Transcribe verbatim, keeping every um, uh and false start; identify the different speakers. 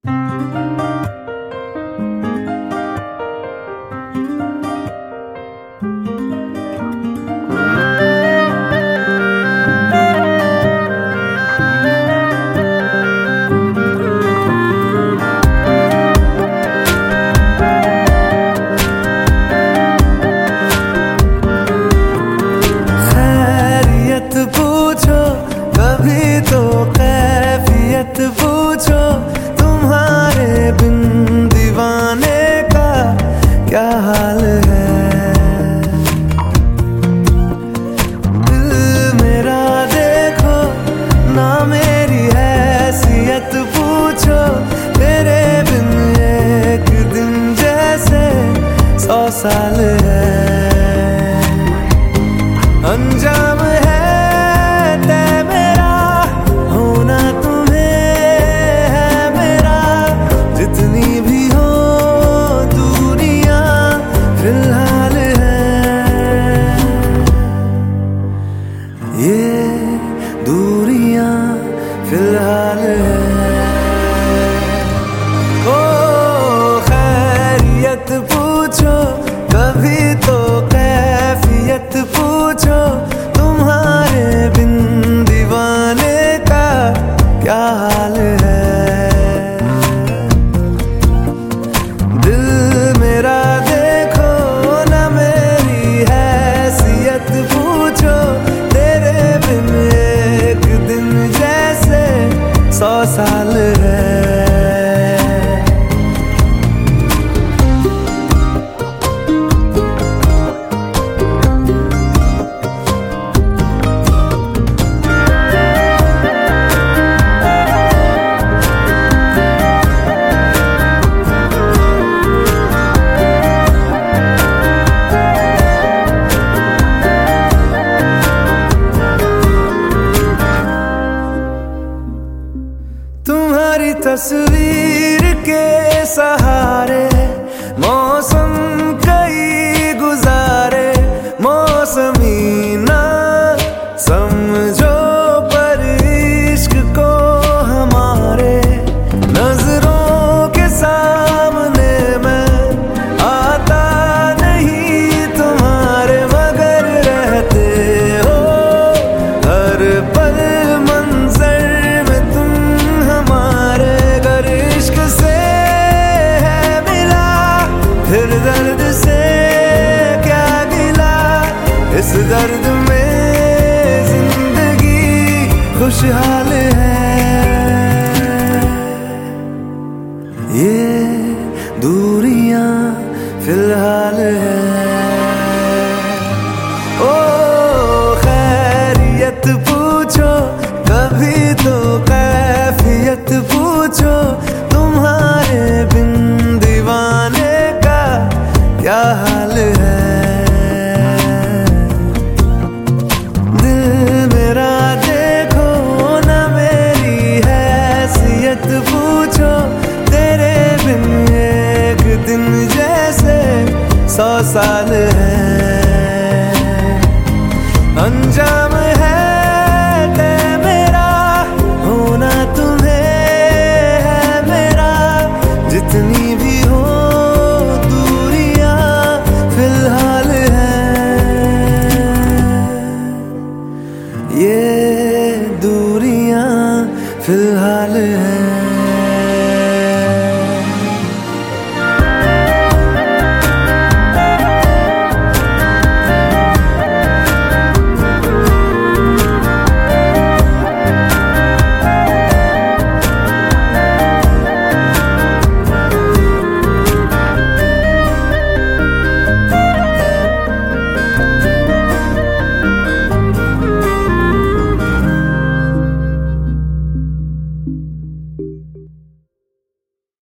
Speaker 1: पूछो तुम्हारे बिन दीवाने का क्या हाल है। दिल मेरा देखो ना मेरी हैसियत पूछो, तेरे बिन एक दिन जैसे सौ साल है। अंजाम है तय मेरा होना तुम्हें है मेरा, जितनी भी हो दूरियां फिलहाल है। ये दूरियां फिलहाल है। ओ खैरियत पूछो कभी तो कैफियत पूछो, तुम्हारे बिन दीवाने का क्या हाल है। दिल मेरा देखो ना मेरी हैसियत पूछो, तेरे बिन एक दिन जैसे सौ साल है। तुम्हारी तस्वीर के सहारे मौसम कई गुजारे, मौसमी ना समझो पर इश्क को हमारे, नजरों के सामने मैं आता नहीं तुम्हारे, मगर रहते हो हर पल मंजर में तुम हमारे। गर इश्क से है मिला फिर दर्द से क्या गिला, इस दर्द में जिंदगी खुशहाल है। ये दूरियां फिलहाल है। ओ खैरियत पूछो कभी तो कैफियत पूछो, तुम्हारे बिन दीवाने का क्या हाल है। दिल मेरा देखो ना मेरी हैसियत पूछो, तेरे बिन एक दिन जैसे सौ साल है।